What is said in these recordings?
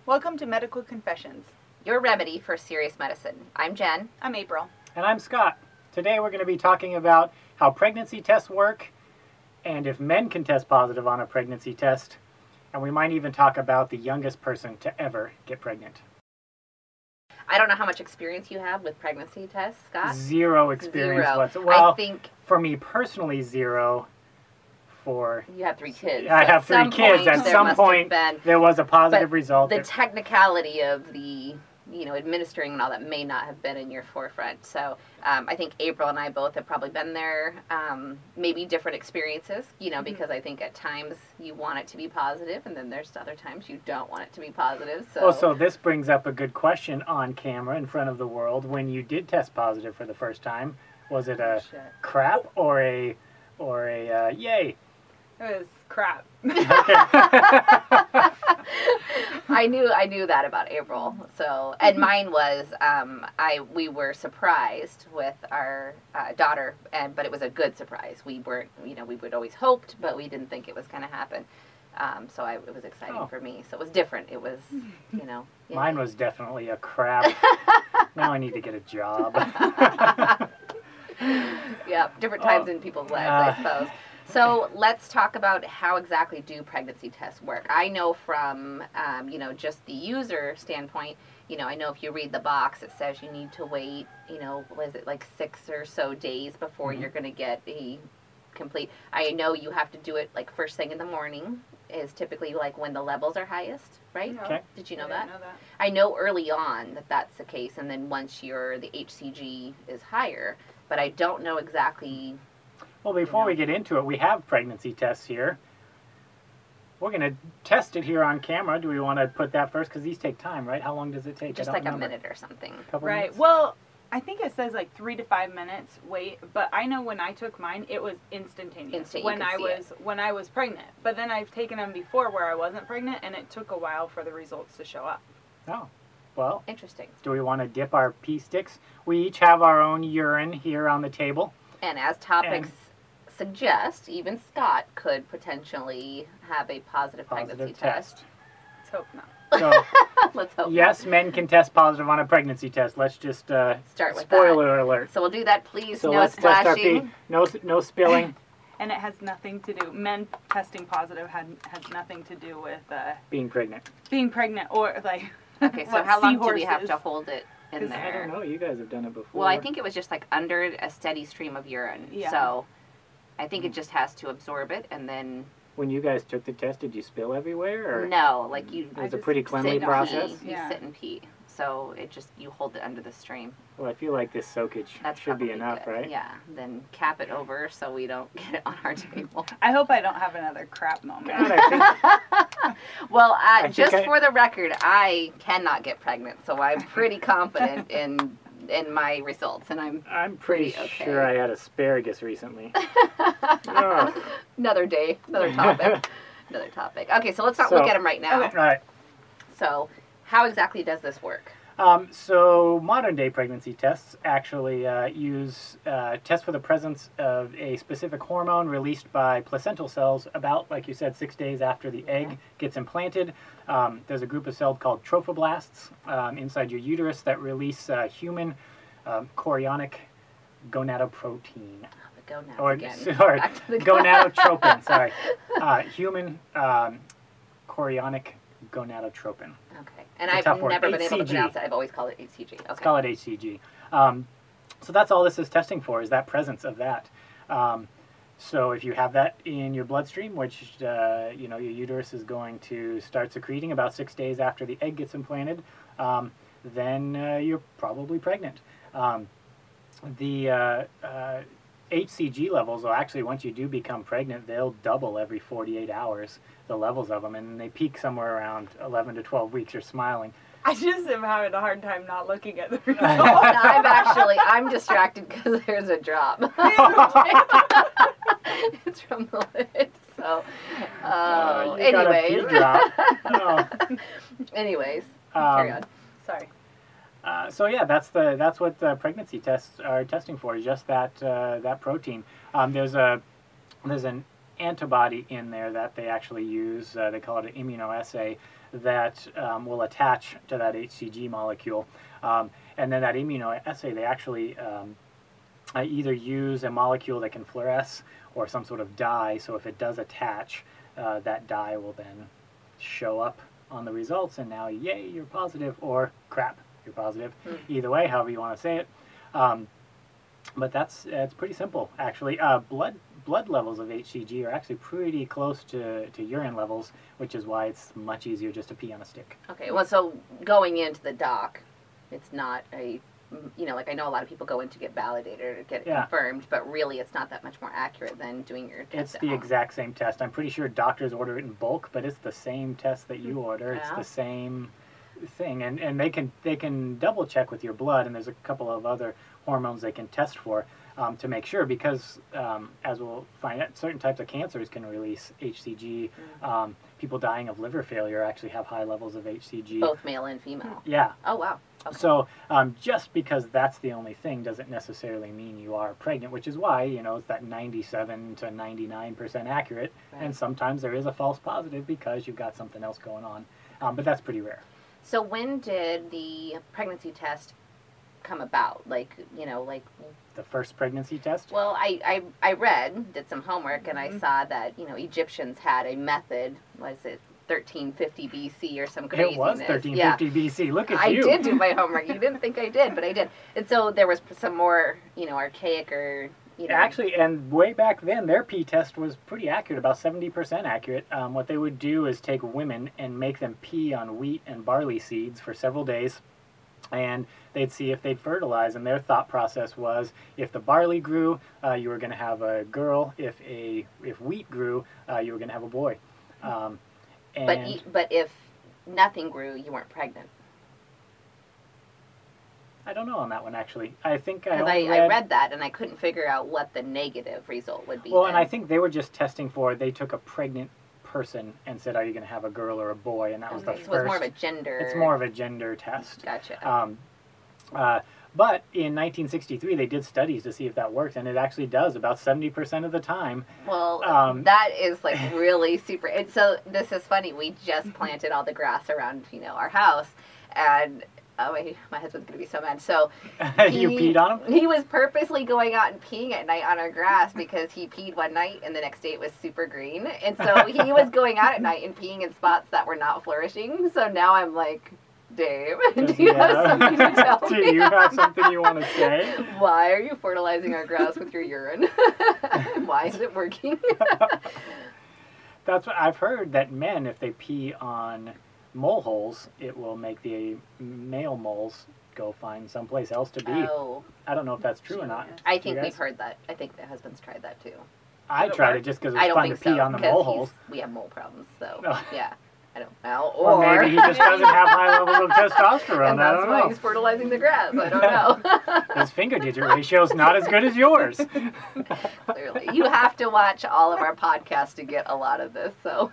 Welcome to Medical Confessions. Your remedy for serious medicine. I'm Jen. I'm April. And I'm Scott. Today we're going to be talking about how pregnancy tests work and if men can test positive on a pregnancy test. And we might even talk about the youngest person to ever get pregnant. I don't know how much experience you have with pregnancy tests, Scott. Zero experience Zero. whatsoever. Well, I think for me personally, zero. For you have 3 kids. I have 3 kids. At some point, there was a positive result. The technicality of the, administering and all that may not have been in your forefront. So I think April and I both have probably been there. Maybe different experiences, because I think at times you want it to be positive, and then there's other times you don't want it to be positive. So this brings up a good question on camera in front of the world. When you did test positive for the first time, was it a crap or a yay? It was crap. I knew that about April. So, and mine was we were surprised with our daughter, but it was a good surprise. We weren't, we would always hoped, but we didn't think it was going to happen. So it was exciting for me. So it was different. It was, Yeah. Mine was definitely a crap. Now I need to get a job. Yeah, different times in people's lives, I suppose. So let's talk about how exactly do pregnancy tests work. I know from, just the user standpoint, I know if you read the box, it says you need to wait, what is it, like 6 or so days before you're going to get a complete. I know you have to do it like first thing in the morning is typically like when the levels are highest, right? Okay. Did you know that? I didn't know that. I know early on that that's the case, and then once the HCG is higher, but I don't know exactly. Well, before we get into it, we have pregnancy tests here. We're going to test it here on camera. Do we want to put that first? Because these take time, right? How long does it take? Just like a minute or something. Couple right. minutes? Well, I think it says like 3 to 5 minutes wait, but I know when I took mine, it was instantaneous. Instant, when I was pregnant. But then I've taken them before where I wasn't pregnant, and it took a while for the results to show up. Oh, well. Interesting. Do we want to dip our pee sticks? We each have our own urine here on the table. And as topics suggest, even Scott could potentially have a positive pregnancy test. Let's hope not. So, Let's hope. yes, men can test positive on a pregnancy test. Let's just start with spoiler alert. So we'll do that, please. So no let's test our splashing. pee. No spilling. And it has nothing to do. Men testing positive has nothing to do with Being pregnant. being pregnant or like. Okay, so how long do we have to hold it in there? I don't know. You guys have done it before. Well, I think it was just like under a steady stream of urine. Yeah. So I think it just has to absorb it, and then. When you guys took the test, did you spill everywhere? Or? No, like you. It was a just pretty sit cleanly and process. pee. You Yeah. sit and pee. So you hold it under the stream. Well, I feel like this soakage That's should be probably enough, good. right? Yeah. Then cap it over so we don't get it on our table. I hope I don't have another crap moment. God, I think Well, think for the record, I cannot get pregnant, so I'm pretty confident in my results, and I'm pretty okay. sure I had asparagus recently. Ugh. Another day, another topic. Another topic. Okay, so let's not look at them right now. Okay. All right. So, how exactly does this work? So modern day pregnancy tests actually test for the presence of a specific hormone released by placental cells about, like you said, 6 days after the egg gets implanted. There's a group of cells called trophoblasts inside your uterus that release human chorionic gonadoprotein. The gonads Or, again. sorry, Back to the gonadotropin, sorry. Human chorionic gonadotropin. Okay. And It's a I've tough word. never been able to HCG. pronounce it. I've always called it HCG. Okay. Let's call it HCG. So that's all this is testing for, is that presence of that. So if you have that in your bloodstream, which your uterus is going to start secreting about 6 days after the egg gets implanted, then you're probably pregnant. The HCG levels, well, actually, once you do become pregnant, they'll double every 48 hours, the levels of them, and they peak somewhere around 11 to 12 weeks. You're smiling. I just am having a hard time not looking at the results. I'm distracted because there's a drop. It's from the lid. So, You got a anyways. pee drop. Oh. Anyways, carry on. Sorry. So yeah, that's what the pregnancy tests are testing for, is just that protein. There's an antibody in there that they actually use. They call it an immunoassay that will attach to that HCG molecule. And then that immunoassay, they actually either use a molecule that can fluoresce or some sort of dye. So if it does attach, that dye will then show up on the results, and now, yay, you're positive, or crap, you're positive. Either way, however you want to say it. But it's pretty simple, actually. Blood levels of HCG are actually pretty close to urine levels, which is why it's much easier just to pee on a stick. Okay, well, so going into the doc, it's not a, like I know a lot of people go in to get validated or get it confirmed, but really it's not that much more accurate than doing your test It's the home. exact same test. I'm pretty sure doctors order it in bulk, but it's the same test that you order. Yeah. It's the same thing, and they can double check with your blood, and there's a couple of other hormones they can test for to make sure, because as we'll find out, certain types of cancers can release HCG. People dying of liver failure actually have high levels of HCG. Both male and female. Yeah. Oh, wow. Okay. So just because that's the only thing doesn't necessarily mean you are pregnant, which is why, it's that 97 to 99% accurate, Right. and sometimes there is a false positive because you've got something else going on. But that's pretty rare. So when did the pregnancy test come about? The first pregnancy test? Well, I did some homework, and I saw that, Egyptians had a method, was it 1350 BC or some craziness? It was 1350 BC. Look at you. I did do my homework. You didn't think I did, but I did. And so there was some more, archaic or, Actually, and way back then, their pee test was pretty accurate, about 70% accurate. What they would do is take women and make them pee on wheat and barley seeds for several days, and they'd see if they'd fertilize. And their thought process was, if the barley grew, you were going to have a girl. If wheat grew, you were going to have a boy. But if nothing grew, you weren't pregnant. I don't know on that one, actually. I think I read that, and I couldn't figure out what the negative result would be. Well, and I think they were just testing for, they took a pregnant person and said, are you going to have a girl or a boy? And that was the first. So it's more of a gender. It's more of a gender test. Gotcha. But in 1963, they did studies to see if that worked, and it actually does about 70% of the time. Well, that is really super. And so this is funny. We just planted all the grass around, our house, and my husband's gonna be so mad. So you peed on him? He was purposely going out and peeing at night on our grass because he peed one night and the next day it was super green, and so he was going out at night and peeing in spots that were not flourishing. So now I'm like, Dave, do you have something to tell me? Do you have something you want to say? Why are you fertilizing our grass with your urine? Why is it working? That's what I've heard, that men, if they pee on mole holes, it will make the male moles go find someplace else to be. Oh. I don't know if that's true or not. I think we've heard that. I think the husband's tried that too. I tried it just because it was fun to pee on the mole holes. We have mole problems, so Oh. yeah. I don't know. Or maybe he just doesn't have high levels of testosterone. And I that's don't why know. he's fertilizing the grass. I don't know. His finger digit ratio is not as good as yours. Clearly. You have to watch all of our podcasts to get a lot of this, so.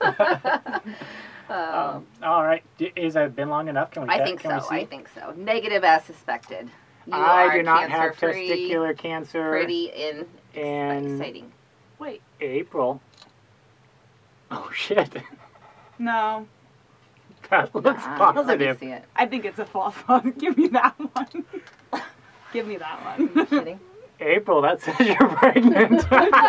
All right. Is it been long enough? Can we? I think so. Negative as suspected. I do not have cancer-free, testicular cancer. Pretty and exciting. Wait. April. Oh shit. No. That looks Let me positive. see it. I think it's a false one. Give me that one. Give me that one. Are you kidding? April, that says you're pregnant.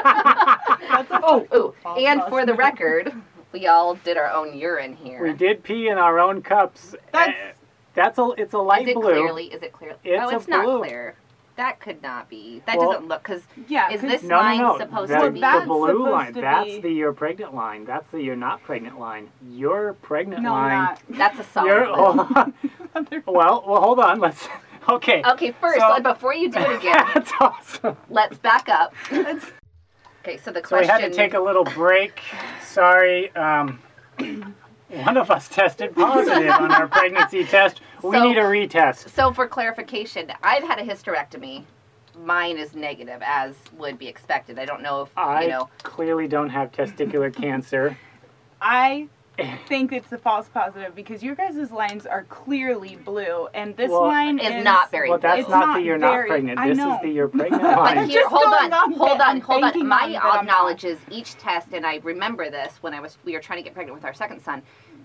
Oh, and for the record, we all did our own urine here. We did pee in our own cups. It's a light blue. Is it clearly? It's it's a not blue. clear. That could not be. That Well, doesn't look, because Yeah. is this No, line no. supposed That's to be? That's the blue supposed line. to That's be- the you're pregnant line. That's the you're not pregnant line. Your pregnant No, line. not. That's a solid You're, blue. hold on. well, hold on. Let's. Okay. Okay, first, So- before you do it again, That's awesome. let's back up. Okay, so the So we question... had to take a little break. Sorry. One of us tested positive on our pregnancy test. We So- need a retest. So for clarification, I've had a hysterectomy. Mine is negative, as would be expected. I don't know if, I clearly don't have testicular cancer. I think it's a false positive because your guys' lines are clearly blue, and this Well, line is not very Well, that's It's not not the you're not very- pregnant. I This know. is the you're pregnant But line. here, Just hold going on. I'm banking on My that I'm not. knowledge is each test, and I remember this when we were trying to get pregnant with our second son,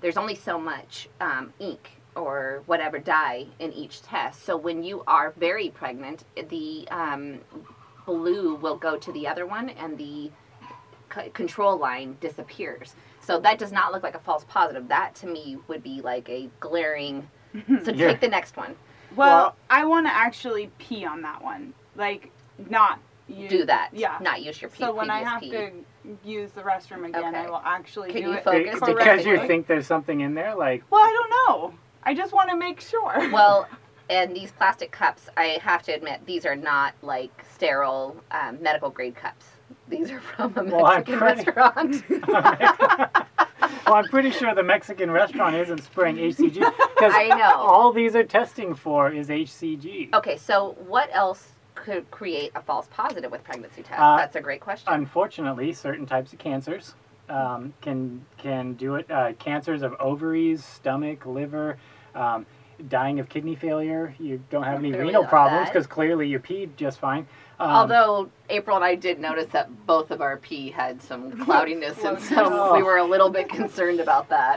there's only so much ink or whatever dye in each test. So when you are very pregnant, the blue will go to the other one and the control line disappears. So that does not look like a false positive. That to me would be like a glaring. So Yeah. take the next one. Well, I want to actually pee on that one. Like, not use, Do that. Yeah. Not use your pee. So when I previous have pee. to use the restroom again, Okay. I will actually Can do you it focus? Because you correctly. think there's something in there, like, Well, I don't know. I just want to make sure. Well, and these plastic cups, I have to admit, these are not like sterile medical grade cups. These are from a Well, I'm Mexican pretty- restaurant. well, I'm pretty sure the Mexican restaurant isn't spraying HCG because I know. all these are testing for is HCG. Okay, so what else could create a false positive with pregnancy tests? That's a great question. Unfortunately, certain types of cancers can do it. Cancers of ovaries, stomach, liver, dying of kidney failure. You don't have any Clearly renal not problems that. because clearly you peed just fine. Although April and I did notice that both of our pee had some cloudiness, and so Oh. we were a little bit concerned about that.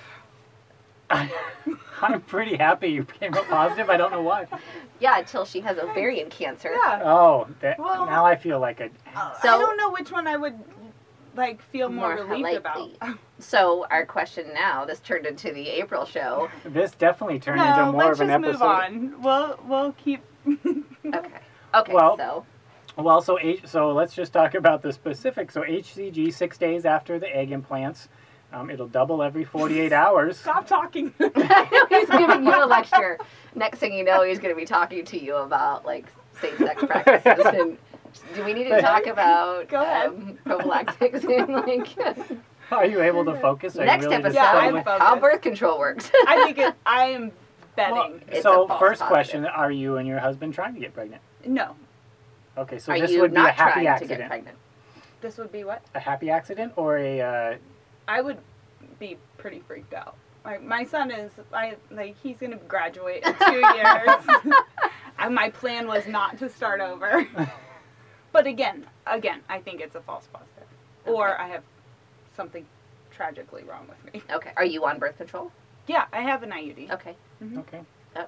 I'm pretty happy you came up positive. I don't know why. Yeah, until she has ovarian cancer. yeah. Oh, Well- now I feel like a. So- I don't know which one I would like feel more relieved likely. about. So our question now, this turned into the April show. This definitely turned No, into more let's of an just episode. move on. We'll keep. Okay. Okay. Well- so Well, so let's just talk about the specifics. So HCG 6 days after the egg implants. It'll double every 48 hours. Stop talking. he's giving you a lecture. Next thing you know, he's going to be talking to you about like same-sex practices. And do we need to talk about Go ahead. prophylactics and like Are you able to focus? Are you next really episode? just Yeah, totally- I'm focused. How birth control works. I think I am betting. Well, It's so a false first positive. question: are you and your husband trying to get pregnant? No, Okay, so Are this you would be not a happy trying to get accident. pregnant? this would be what? A happy accident or a I would be pretty freaked out. My son is, he's gonna graduate in 2 years. And my plan was not to start over. But again, I think it's a false positive, or Okay. I have something tragically wrong with me. Okay. Are you on birth control? Yeah, I have an IUD. Okay. okay. Oh.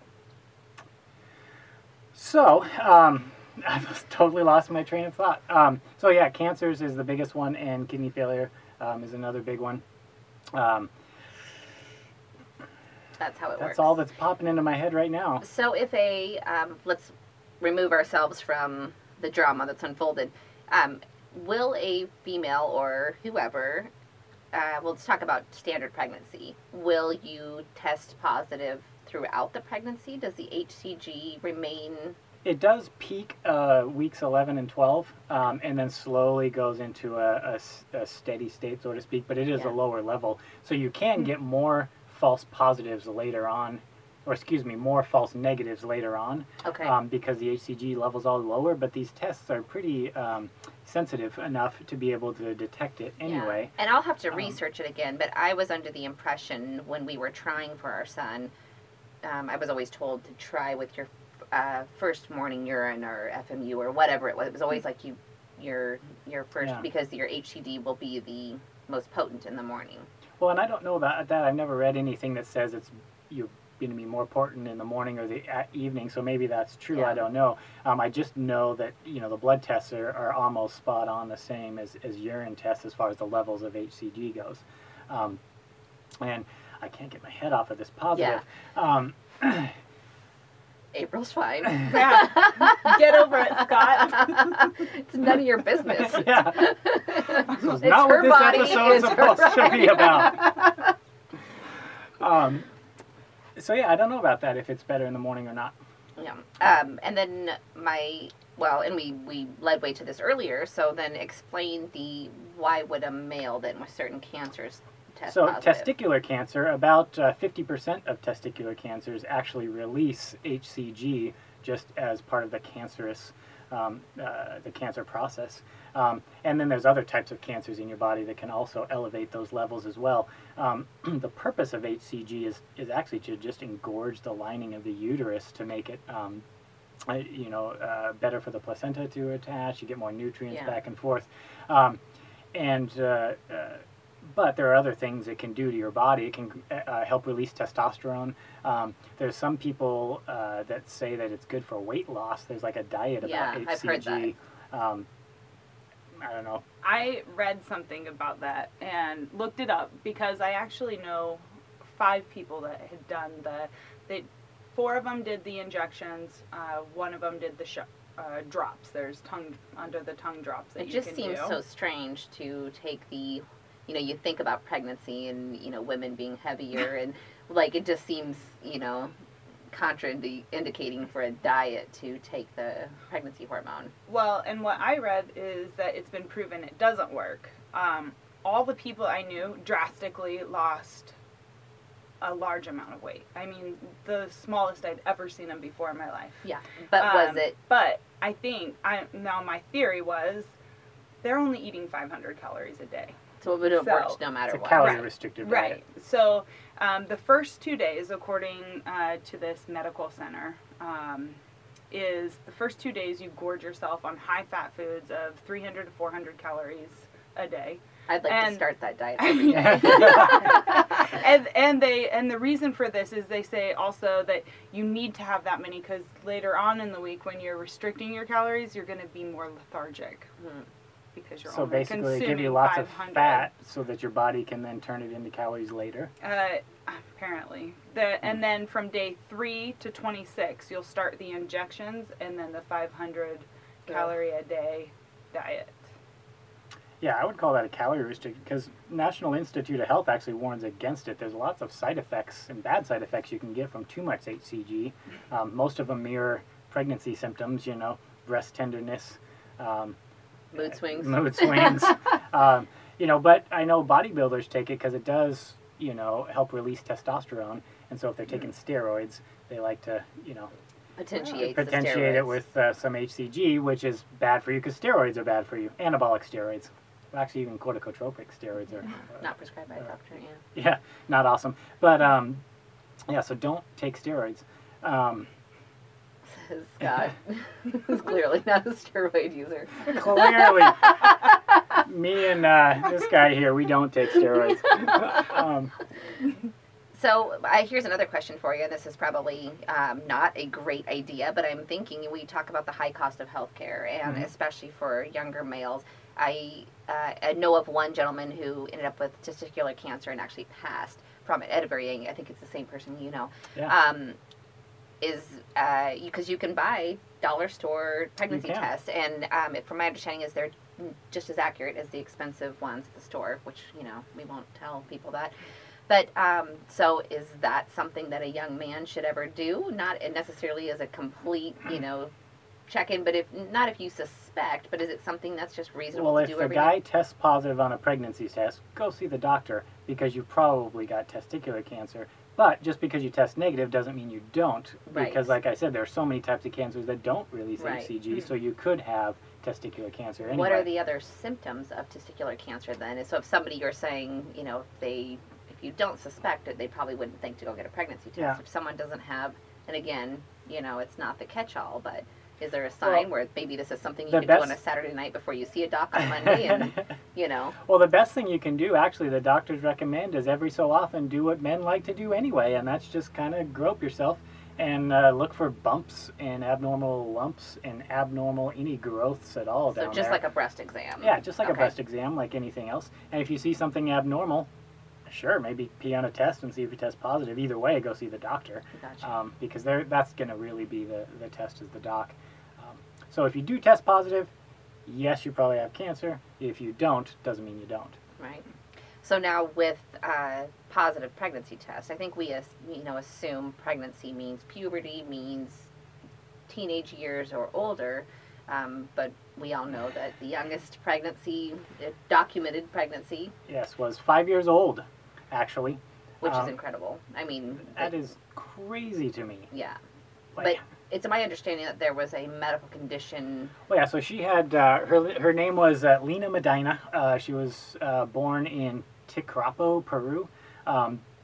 So, I've totally lost my train of thought. So yeah, cancers is the biggest one, and kidney failure is another big one. That's how it works. That's all that's popping into my head right now. So if let's remove ourselves from the drama that's unfolded, will a female or whoever, let's talk about standard pregnancy, will you test positive throughout the pregnancy? Does the HCG remain? It does peak weeks 11 and 12, and then slowly goes into a steady state, so to speak, but it is Yeah. a lower level. So you can get more false positives later on, or excuse me, more false negatives later on, Okay. because the HCG levels are lower, but these tests are pretty sensitive enough to be able to detect it anyway. Yeah. And I'll have to research it again, but I was under the impression when we were trying for our son, I was always told to try with your first morning urine or FMU or whatever it was. It was always like your first, Yeah. because your HCG will be the most potent in the morning. Well, and I don't know about that. I've never read anything that says you're going to be more important in the morning or the evening, so maybe that's true. Yeah. I don't know. I just know that the blood tests are almost spot on the same as urine tests as far as the levels of HCG goes. And I can't get my head off of this positive. April's fine. Yeah. Get over it, Scott. It's none of your business. Yeah. This is It's not her what this body, episode is it's her supposed to be right. about. So yeah, I don't know about that, if it's better in the morning or not. Yeah. And then and we led way to this earlier, so then explain why would a male then with certain cancers test So positive? testicular cancer, about 50% of testicular cancers actually release HCG just as part of the cancerous, the cancer process. And then there's other types of cancers in your body that can also elevate those levels as well. The purpose of HCG is actually to just engorge the lining of the uterus to make it better for the placenta to attach. You get more nutrients Yeah. back and forth. but there are other things it can do to your body. It can help release testosterone. There's some people that say that it's good for weight loss. There's like a diet about HCG. I've heard that. I don't know. I read something about that and looked it up because I actually know 5 people that had done the 4 of them did the injections, 1 of them did the drops. There's under the tongue drops that It you just can seems do. so strange to take the, you know, you think about pregnancy and, you know, women being heavier and like it just seems, you know, contraindicating for a diet to take the pregnancy hormone. Well, and what I read is that it's been proven it doesn't work. All the people I knew drastically lost a large amount of weight. I mean, the smallest I'd ever seen them before in my life. Yeah, but was it? But I think, now my theory was, they're only eating 500 calories a day. So it would have worked no matter It's a what. calorie restricted diet. Right. So the first 2 days, according to this medical center, is the first 2 days you gorge yourself on high-fat foods of 300 to 400 calories a day. I'd like to start that diet every day. and the reason for this is they say also that you need to have that many because later on in the week when you're restricting your calories, you're going to be more lethargic. Because you're So only basically, they consuming give you lots 500. of fat so that your body can then turn it into calories later. Apparently. And then from day 3 to 26, you'll start the injections and then the 500 calorie a day diet. Yeah, I would call that a calorie restricted because National Institute of Health actually warns against it. There's lots of side effects and bad side effects you can get from too much HCG. Most of them mirror pregnancy symptoms, you know, breast tenderness. Mood swings. Mood swings. You know, but I know bodybuilders take it because it does, you know, help release testosterone. And so if they're taking steroids, they like to, you know, Potentiate it with some HCG, which is bad for you because steroids are bad for you. Anabolic steroids. Well, actually, even corticotropic steroids are not prescribed by a doctor. Yeah. Yeah, not awesome. But yeah, so don't take steroids. Says Scott, who's clearly not a steroid user. Clearly, me and this guy here, we don't take steroids. So here's another question for you, and this is probably not a great idea, but I'm thinking we talk about the high cost of healthcare, and especially for younger males. I know of one gentleman who ended up with testicular cancer and actually passed from it at a very young. I think it's the same person you know. Yeah. Because you can buy dollar store pregnancy tests, and from my understanding is they're just as accurate as the expensive ones at the store, which, you know, we won't tell people that. But so is that something that a young man should ever do? Not necessarily as a complete, you know, check-in, but if you suspect, but is it something that's just reasonable to do every day? Well, if the guy tests positive on a pregnancy test, go see the doctor because you probably got testicular cancer. But just because you test negative doesn't mean you don't. Because, like I said, there are so many types of cancers that don't release HCG, so you could have testicular cancer anyway. What are the other symptoms of testicular cancer then? So if somebody, you're saying, you know, if you don't suspect it, they probably wouldn't think to go get a pregnancy test. Yeah. If someone doesn't have, and again, you know, it's not the catch-all, but is there a sign where maybe this is something you can do on a Saturday night before you see a doc on Monday and, you know? Well, the best thing you can do, actually, the doctors recommend is every so often do what men like to do anyway, and that's just kind of grope yourself and look for bumps and abnormal lumps and abnormal any growths at all down there. So just like a breast exam. Yeah, just like a breast exam, like anything else. And if you see something abnormal, sure, maybe pee on a test and see if you test positive. Either way, go see the doctor. Gotcha. Because that's going to really be the test is the doc. So if you do test positive, yes, you probably have cancer. If you don't, doesn't mean you don't. Right. So now with positive pregnancy tests, I think we assume pregnancy means puberty, means teenage years or older. But we all know that the youngest pregnancy, documented pregnancy, yes, was 5 years old, actually. Which is incredible. I mean, that is crazy to me. Yeah. Like, but it's my understanding that there was a medical condition. Well, yeah, so she had, her name was Lena Medina. She was born in Ticrapo, Peru.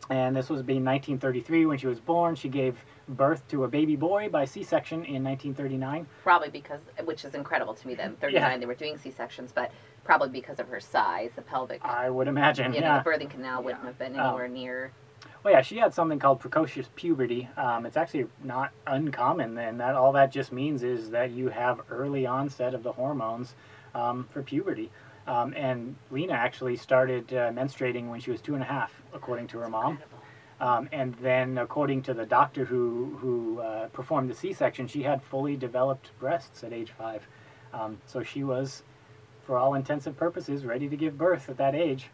And this was being 1933 when she was born. She gave birth to a baby boy by C-section in 1939. Probably because, which is incredible to me, that in 39 Yeah. they were doing C-sections, but probably because of her size, the pelvic, I would imagine, you know, yeah. the birthing canal wouldn't have been anywhere near. Well, yeah, she had something called precocious puberty. It's actually not uncommon, and that all that just means is that you have early onset of the hormones for puberty. And Lena actually started menstruating when she was 2.5, according to her mom. And then, according to the doctor who performed the C-section, she had fully developed breasts at age 5. So she was, for all intents and purposes, ready to give birth at that age.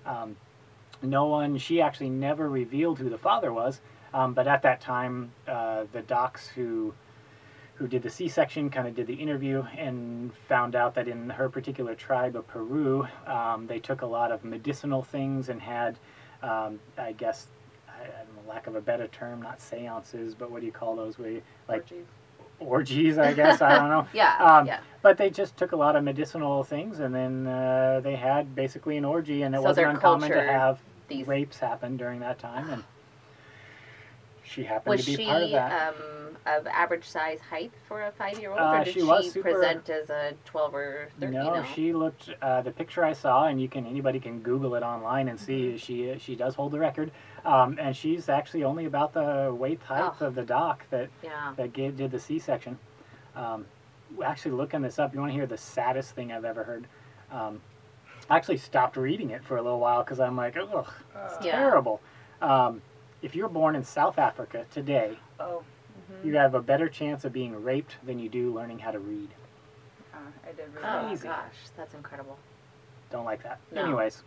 She actually never revealed who the father was, but at that time, the docs who did the C-section kind of did the interview and found out that in her particular tribe of Peru, they took a lot of medicinal things and had, I guess, I don't know, lack of a better term, not seances, but what do you call those? Where you, like orgies, I guess. I don't know. Yeah. But they just took a lot of medicinal things, and then they had basically an orgy, and it So wasn't their uncommon to culture, have these- rapes happen during that time, and she happened Was to be she part of that. of average size height for a 5-year-old, or did She was super- present as a 12 or 13? No, you know? she looked. The picture I saw, and anybody can Google it online and see. She does hold the record, and she's actually only about the waist height of the doc that did the C-section. Actually, looking this up, you want to hear the saddest thing I've ever heard? I actually stopped reading it for a little while because I'm like, ugh, it's terrible. If you're born in South Africa today, you have a better chance of being raped than you do learning how to read. I did read Oh Crazy. gosh, that's incredible. Don't like that. No. Anyways,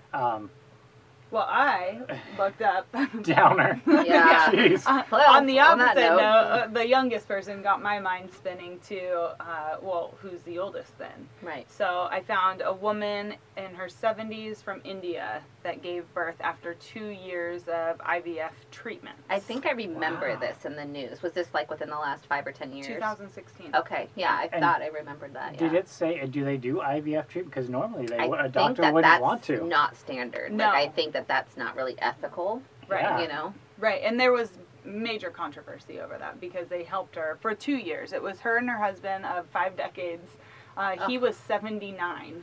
Well, I looked up. downer. Yeah. Jeez. Well, on the on that opposite note- note, the youngest person got my mind spinning to, who's the oldest then? Right. So I found a woman in her 70s from India that gave birth after 2 years of IVF treatment. I think I remember Wow. this in the news. Was this like within the last 5 or 10 years? 2016. Okay, yeah, I And thought I remembered that. Yeah. Did it say, do they do IVF treatment? Because normally I a think doctor that wouldn't that's want to. not standard. No. Like, I think that that's not really ethical. Right. Yeah. You know. Right, and there was major controversy over that because they helped her for 2 years. It was her and her husband of 5 decades. He was 79.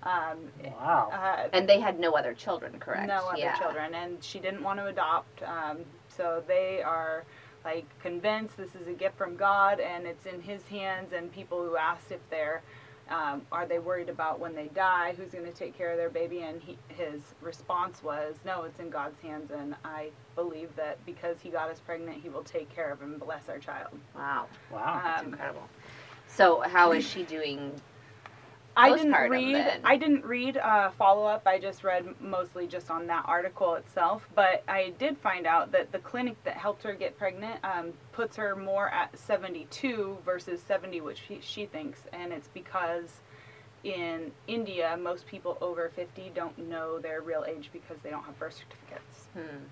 Wow. And they had no other children, correct? No other Yeah. children, and she didn't want to adopt. So they are like convinced this is a gift from God and it's in His hands. And people who asked if they're are they worried about when they die, who's going to take care of their baby, and his response was, no, it's in God's hands, and I believe that because He got us pregnant, He will take care of and bless our child. Wow. Wow. That's incredible. So how is she doing? I Postpartum, didn't read follow up. I just read mostly just on that article itself. But I did find out that the clinic that helped her get pregnant puts her more at 72 versus 70, which she thinks, and it's because in India most people over 50 don't know their real age because they don't have birth certificates.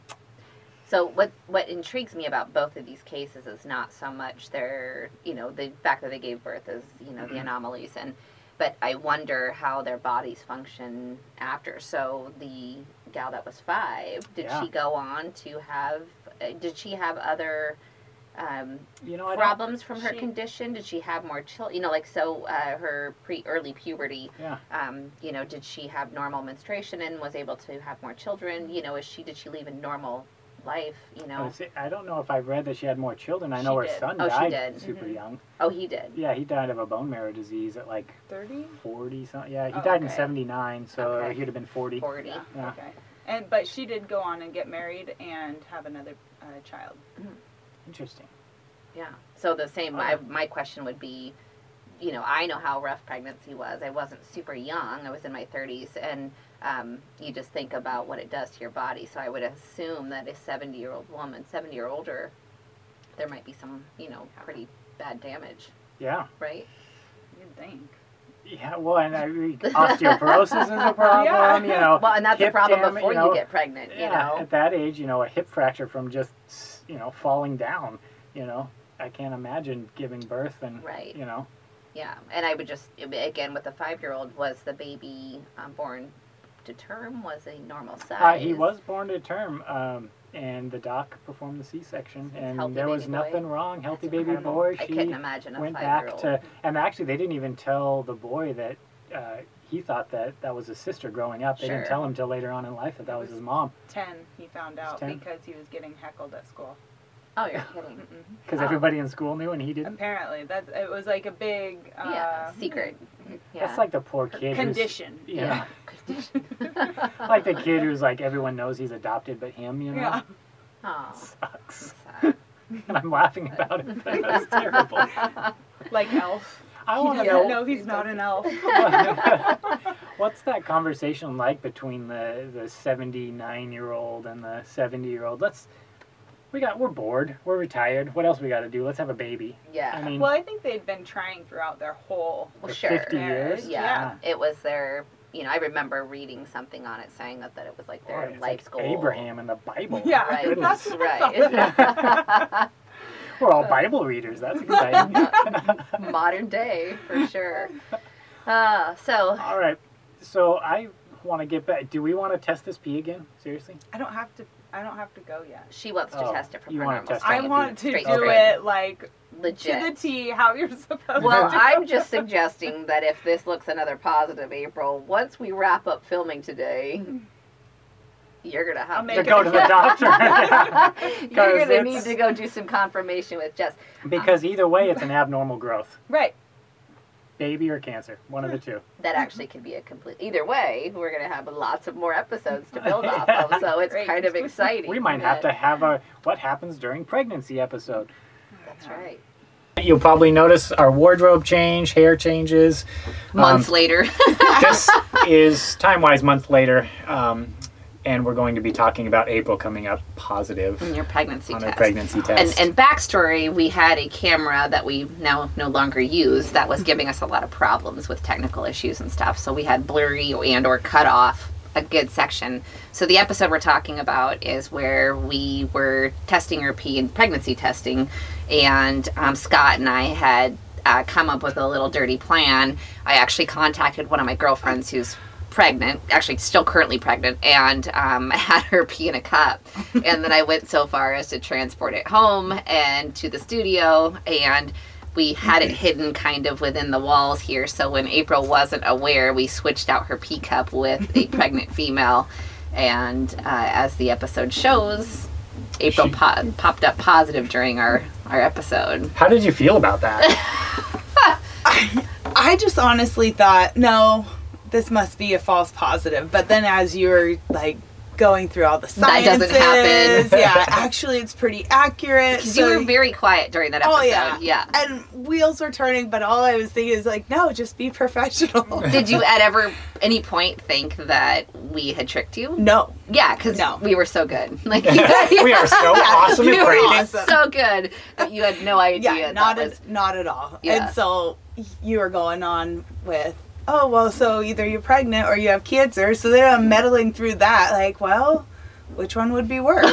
So what intrigues me about both of these cases is not so much their, the fact that they gave birth as, the anomalies, but I wonder how their bodies function after. So the gal that was 5, did she go on to have, did she have other problems from her condition? Did she have more children? Her early puberty, did she have normal menstruation and was able to have more children? Did she leave a normal life, I don't know if I've read that she had more children. I know her son died super young. Oh, he did? Yeah, he died of a bone marrow disease at like 30? 40 something. Yeah, he died in 79, so he'd have been 40. 40. Yeah. Okay. But she did go on and get married and have another child. Interesting. Yeah. So the same, my question would be, I know how rough pregnancy was. I wasn't super young. I was in my 30s, and you just think about what it does to your body. So I would assume that a 70-year-old woman, 70 or older, there might be some, pretty bad damage. Yeah. Right? You'd think. Yeah, well, and osteoporosis is a problem, Well, and that's a problem before you get pregnant, At that age, a hip fracture from just, falling down, I can't imagine giving birth and, Right. Yeah, and I would just, again, with the 5-year-old, was the baby born to term? Was a normal size? He was born to term, and the doc performed the C-section, and there was nothing wrong. Healthy That's baby incredible. boy. I She couldn't imagine a went 5-year-old. back to, and actually they didn't even tell the boy that he thought that was his sister growing up. They Sure. didn't tell him till later on in life that was his mom. 10, he found out 10? because he was getting heckled at school. Oh, you're kidding. Because Oh. everybody in school knew and he didn't. Apparently, it was like a big Secret. Yeah. That's like the poor kid. condition. Who's, you know, like the kid who's like everyone knows he's adopted but him, you know. Yeah. Oh, Sucks. sad. And I'm laughing about it, but that's terrible. Like Elf. I He want to doesn't know know he's not an elf. what's that conversation like between the 79-year-old and the 70-year-old? We're bored. We're retired. What else we got to do? Let's have a baby. Yeah. I mean, Well, I think they'd been trying throughout their whole Well, for sure. 50 years. Yeah. It was their, I remember reading something on it saying that it was like their Boy, it's life like goal. Abraham in the Bible. Yeah, Right. Goodness. that's what I Right. We're all Bible readers. That's exciting. Modern day, for sure. All right. So I want to get back. Do we want to test this pee again? Seriously? I don't have to go yet. She wants to Oh, test it from you her wanna normal test I it. want to straight do straight. it like Legit. to the T how you're supposed Well, to. I'm just suggesting that if this looks another positive, April, once we wrap up filming today, you're going to I'll have make To it go to the doctor. You're going to it's- need to go do some confirmation with Jess. Because either way, it's an abnormal growth. Right. Baby or cancer. One of the two. That actually could be a complete... Either way, we're going to have lots of more episodes to build off of, so it's Great. kind of exciting. We might have to have a what happens during pregnancy episode. That's right. You'll probably notice our wardrobe change, hair changes. Months later. This is time-wise months later, and we're going to be talking about April coming up positive In your pregnancy on test. her pregnancy test. And backstory, we had a camera that we now no longer use that was giving us a lot of problems with technical issues and stuff. So we had blurry and or cut off a good section. So the episode we're talking about is where we were testing her pee and pregnancy testing, and Scott and I had come up with a little dirty plan. I actually contacted one of my girlfriends who's pregnant, actually still currently pregnant, and had her pee in a cup. And then I went so far as to transport it home and to the studio, and we had it hidden kind of within the walls here. So when April wasn't aware, we switched out her pee cup with a pregnant female. And as the episode shows, April popped up positive during our episode. How did you feel about that? I just honestly thought, no, this must be a false positive. But then as you were like going through all the That sciences, doesn't happen. yeah, actually it's pretty accurate. Because you were very quiet during that episode. Oh yeah. And wheels were turning, but all I was thinking is like, no, just be professional. Did you at any point think that we had tricked you? No. Yeah, because No. we were so good. Like We are so awesome you at were pregnant. awesome. so good that you had no idea. Yeah, that not at all. Yeah. And so you were going on with, oh, well, so either you're pregnant or you have cancer. So then I'm meddling through that. Like, well, which one would be worse?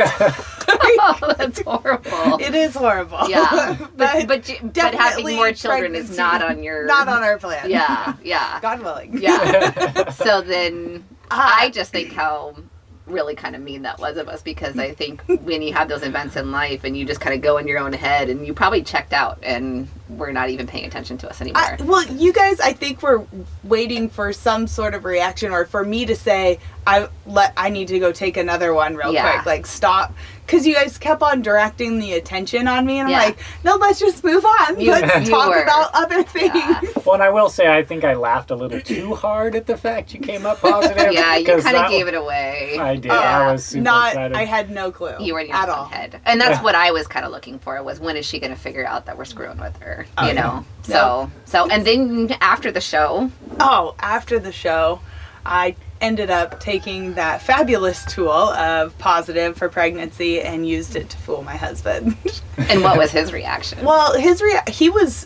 Oh, that's horrible. It is horrible. Yeah, but having definitely more children is pregnancy, not on your our plan. yeah. God willing. Yeah. So then Ah. I just think how really kind of mean that was of us, because I think when you have those events in life and you just kind of go in your own head, and you probably checked out and we're not even paying attention to us anymore. Well, you guys, I think were waiting for some sort of reaction, or for me to say, I need to go take another one real Yeah. quick. Like, stop. Because you guys kept on directing the attention on me, and I'm Yeah. like, no, let's just move on. You Let's talk were. about other things. Yeah. Well, and I will say, I think I laughed a little too hard at the fact you came up positive. Yeah, you because kind of that- gave it away. I did. I was super excited. I had no clue. You were in your at own all. head. And that's Yeah. what I was kind of looking for, was when is she going to figure out that we're screwing with her, Oh, you know? So, and then after the show, Oh, after the show, I ended up taking that fabulous tool of positive for pregnancy and used it to fool my husband. and what was his reaction? Well, he was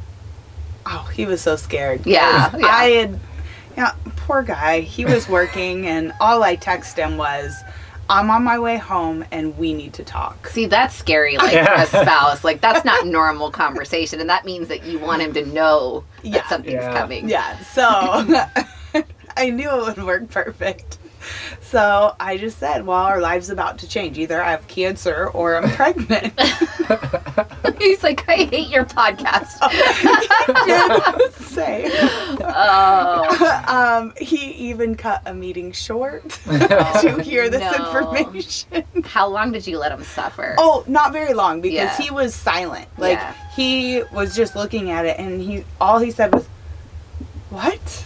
so scared. Yeah, 'Cause yeah. poor guy. He was working, and all I texted him was, I'm on my way home and we need to talk. See, that's scary, like, for a spouse. Like, that's not normal conversation, and that means that you want him to know Yeah. that something's Yeah. coming. Yeah, so I knew it would work perfect. So I just said, well, our life's about to change. Either I have cancer or I'm pregnant. He's like, I hate your podcast. Say. Oh. He even cut a meeting short to hear this No. information. How long did you let him suffer? Oh, not very long because Yeah. he was silent. Like Yeah. he was just looking at it, and all he said was, "What?"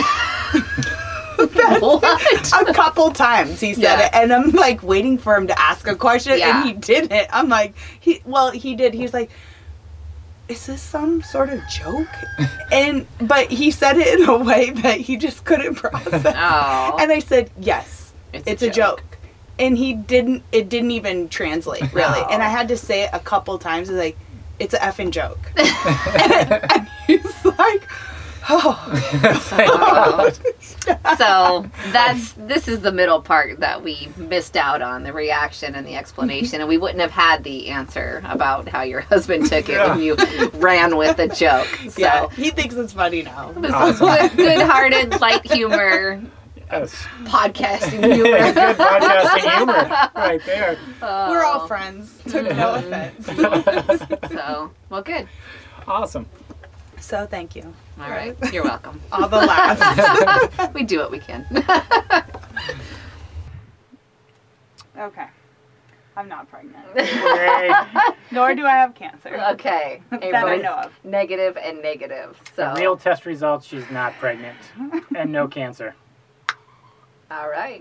What? A couple times he said Yeah. it, and I'm like waiting for him to ask a question, Yeah. and he didn't. I'm like, he did. He's like, is this some sort of joke? But he said it in a way that he just couldn't process. Oh. And I said, yes, it's a joke. And it didn't even translate, really. Oh. And I had to say it a couple times, like, it's a effing joke. and he's like, Oh. So this is the middle part that we missed out on, the reaction and the explanation, and we wouldn't have had the answer about how your husband took it when you ran with the joke. So yeah, he thinks it's funny now. this is good-hearted, light humor, Yes. podcasting Good humor. podcasting humor right there. We're all friends. Took no offense. So, well, good. Awesome. So thank you. All right, you're welcome. All the laughs. We do what we can. Okay. I'm not pregnant. Great. Nor do I have cancer. Okay, That I April's know of. negative and negative. So, The real test results, she's not pregnant and no cancer. all right.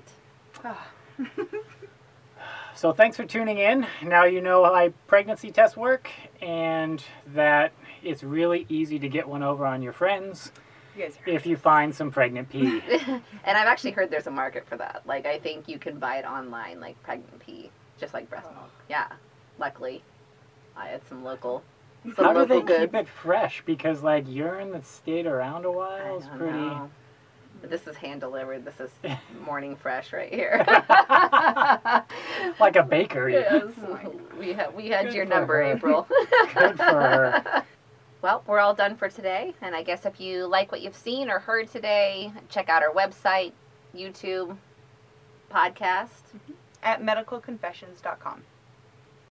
So thanks for tuning in. Now you know how pregnancy tests work and that it's really easy to get one over on your friends You guys are if you find some pregnant pee. And I've actually heard there's a market for that. Like, I think you can buy it online, like pregnant pee, just like breast milk. Yeah. Luckily, I had some local How do they goods. keep it fresh? Because like urine that's stayed around a I while is don't pretty. know. But this is hand delivered. This is morning fresh right here. Like a bakery. Yes. We had Good your for number, her. April. Good for her. Well, we're all done for today. And I guess if you like what you've seen or heard today, check out our website, YouTube, podcast. at medicalconfessions.com.